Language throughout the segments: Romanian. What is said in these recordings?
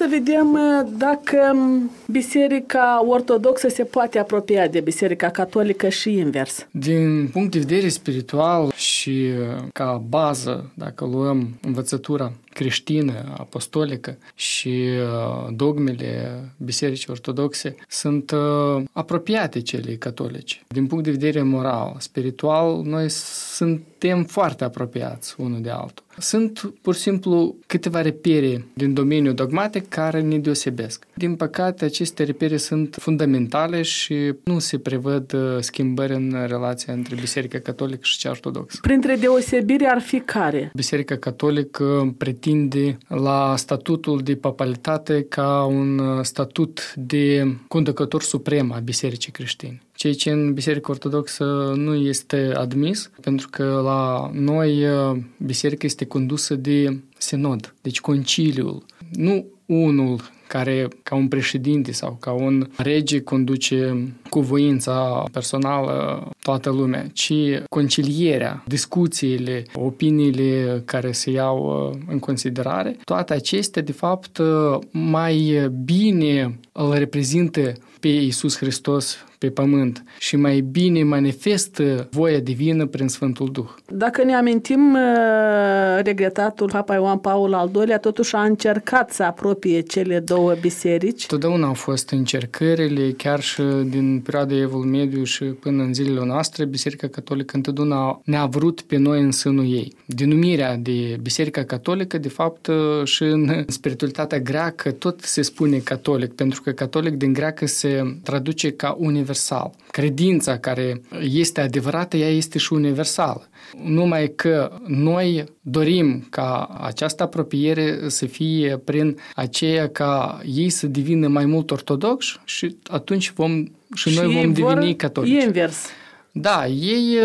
să vedem dacă Biserica Ortodoxă se poate apropia de Biserica Catolică și invers. Din punct de vedere spiritual și ca bază, dacă luăm învățătura creștină, apostolică și dogmele Bisericii Ortodoxe, sunt apropiate celei catolice. Din punct de vedere moral, spiritual, noi suntem foarte apropiați unul de altul. Sunt pur și simplu câteva repere din domeniul dogmatic care ne deosebesc. Din păcate, aceste repere sunt fundamentale și nu se prevăd schimbări în relația între Biserica Catolică și cea Ortodoxă. Printre deosebiri ar fi care? Biserica Catolică pretinde la statutul de papalitate ca un statut de conducător suprem a Bisericii creștine. Ceea ce în Biserica Ortodoxă nu este admis, pentru că la noi biserica este condusă de sinod, deci conciliul. Nu unul care ca un președinte sau ca un rege conduce cu voința personală toată lumea, ci concilierea, discuțiile, opiniile care se iau în considerare, toate acestea, de fapt, mai bine îl reprezintă pe Iisus Hristos pe pământ și mai bine manifestă voia divină prin Sfântul Duh. Dacă ne amintim, regretatul Papa Ioan Paul al II-lea totuși a încercat să apropie cele două biserici. Totdeauna au fost încercările, chiar și din perioada Evul Mediu și până în zilele noastre, Biserica Catolică întotdeauna ne-a vrut pe noi în sânul ei. Denumirea de Biserica Catolică, de fapt, și în spiritualitatea greacă tot se spune catolic, pentru că catolic din greacă se traduce ca universal. Credința care este adevărată, ea este și universală. Numai că noi dorim ca această apropiere să fie prin aceea ca ei să devină mai mult ortodoxi și atunci noi vom deveni catolici. Invers. Da, ei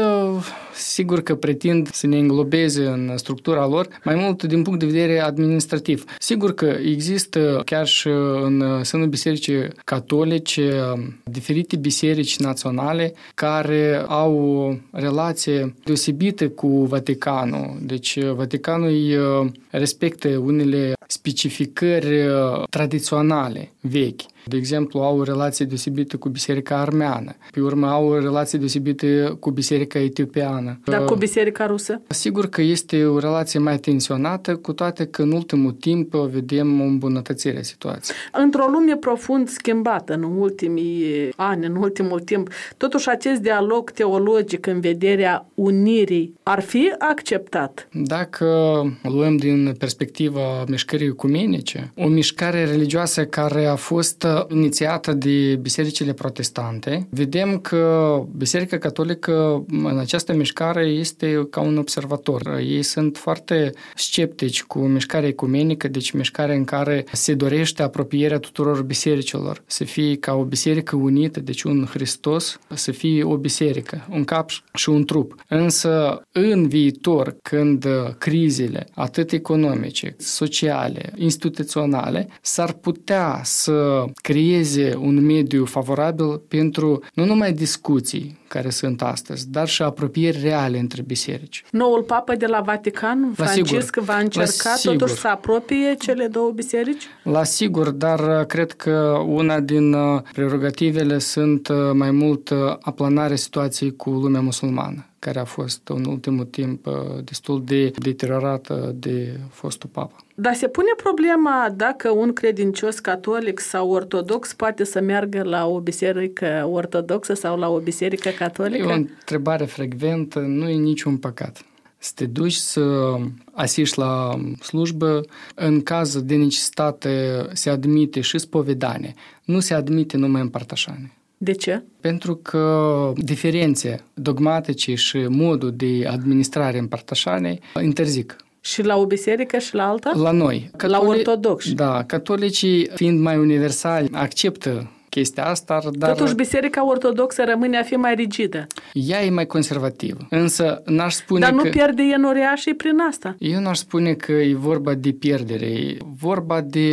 sigur că pretind să ne înglobeze în structura lor, mai mult din punct de vedere administrativ. Sigur că există chiar și în sânul Bisericii Catolice diferite biserici naționale care au o relație deosebită cu Vaticanul. Deci Vaticanul îi respectă unele specificări tradiționale vechi. De exemplu, au o relație deosebită cu Biserica Armeană. Pe urmă, au o relație deosebită cu Biserica Etiopiană. Dar cu Biserica Rusă? Sigur că este o relație mai tensionată, cu toate că în ultimul timp vedem o îmbunătățire a situației. Într-o lume profund schimbată în ultimii ani, în ultimul timp, totuși acest dialog teologic în vederea unirii ar fi acceptat? Dacă luăm din perspectiva mișcării ecumenice, o mișcare religioasă care a fost inițiată de bisericile protestante, vedem că Biserica Catolică în această mișcare este ca un observator. Ei sunt foarte sceptici cu mișcarea ecumenică, deci mișcarea în care se dorește apropierea tuturor bisericilor, să fie ca o biserică unită, deci un Hristos, să fie o biserică, un cap și un trup. Însă, în viitor, când crizele, atât economice, sociale, instituționale, s-ar putea să creeze un mediu favorabil pentru nu numai discuții care sunt astăzi, dar și apropieri reale între biserici. Noul papă de la Vatican, Francisc, va încerca totuși să apropie cele două biserici? La sigur, dar cred că una din prerogativele sunt mai mult aplanarea situației cu lumea musulmană, care a fost în ultimul timp destul de deteriorată de fostul papă. Dar se pune problema dacă un credincios catolic sau ortodox poate să meargă la o biserică ortodoxă sau la o biserică catolică? E o întrebare frecventă, nu e niciun păcat. Să te duci să asiști la slujbă, în caz de necesitate se admite și spovedanie, nu se admite numai împărtășanie. De ce? Pentru că diferențe dogmatice și modul de administrare împărtășaniei interzic. Și la o biserică și la alta? La noi. La ortodoxi. Da, catolicii, fiind mai universali, acceptă chestia asta, dar... Totuși, Biserica Ortodoxă rămâne a fi mai rigidă. Ea e mai conservativă. Însă n-aș spune dar nu pierde enoriașii prin asta? Eu n-aș spune că e vorba de pierdere. E vorba de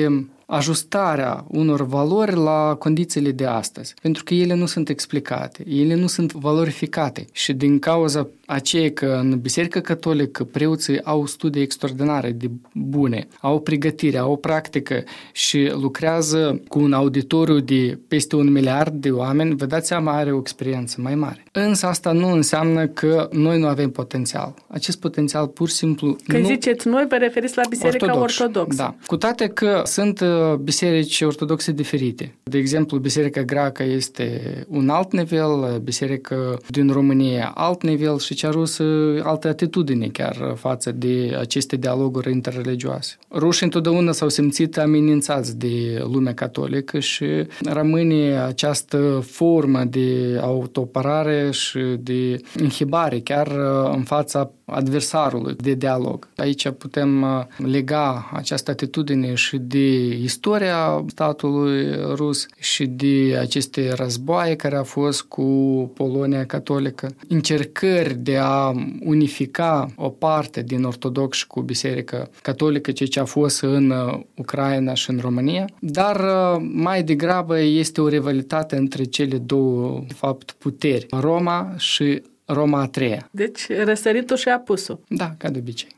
ajustarea unor valori la condițiile de astăzi, pentru că ele nu sunt explicate, ele nu sunt valorificate și din cauza aceea că în Biserica Catolică preoții au studii extraordinare de bune, au pregătire, au practică și lucrează cu un auditoriu de peste 1 miliard de oameni, vă dați seama, are o experiență mai mare. Însă asta nu înseamnă că noi nu avem potențial. Acest potențial pur și simplu Când ziceți noi, vă referiți la Biserica Ortodoxă. Da. Cu toate că sunt biserici ortodoxe diferite. De exemplu, Biserica Greacă este un alt nivel, Biserica din România alt nivel și cea rusă altă atitudine chiar față de aceste dialoguri interreligioase. Rușii întotdeauna s-au simțit amenințați de lumea catolică și rămâne această formă de autoapărare și de inhibare chiar în fața adversarului de dialog. Aici putem lega această atitudine și de istoria statului rus și de aceste războaie care au fost cu Polonia catolică, încercări de a unifica o parte din ortodoxi cu Biserica Catolică, ceea ce a fost în Ucraina și în România, dar mai degrabă este o rivalitate între cele două, de fapt, puteri, Roma și Roma a treia. Deci răsăritul și apusul. Da, ca de obicei.